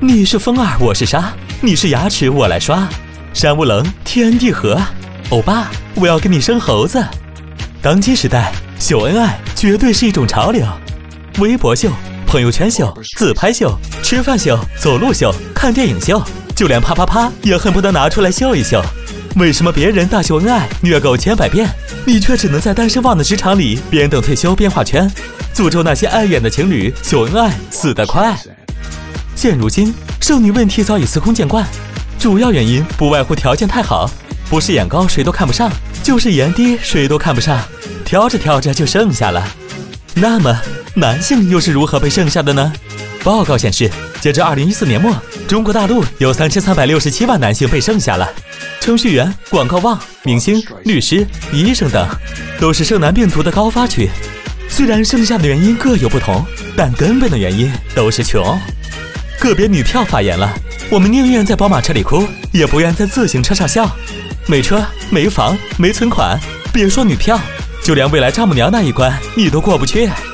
你是风儿，我是沙，你是牙齿，我来刷。山无棱，天地合。欧巴，我要跟你生猴子。当今时代，秀恩爱绝对是一种潮流。微博秀、朋友圈秀、自拍秀、吃饭秀、走路秀、看电影秀，就连啪啪啪也恨不得拿出来秀一秀。为什么别人大秀恩爱，虐狗千百遍，你却只能在单身汪的职场里边等退休边画圈，诅咒那些爱演的情侣秀恩爱死得快。现如今，剩女问题早已司空见惯，主要原因不外乎条件太好，不是眼高谁都看不上，就是眼低谁都看不上，挑着挑着就剩下了。那么男性又是如何被剩下的呢？报告显示，截至2014年末，中国大陆有3367万男性被剩下了。程序员、广告旺、明星、律师、医生等，都是剩男病毒的高发区。虽然剩下的原因各有不同，但根本的原因都是穷。个别女票发言了，我们宁愿在宝马车里哭，也不愿在自行车上笑。没车、没房、没存款，别说女票，就连未来丈母娘那一关你都过不去。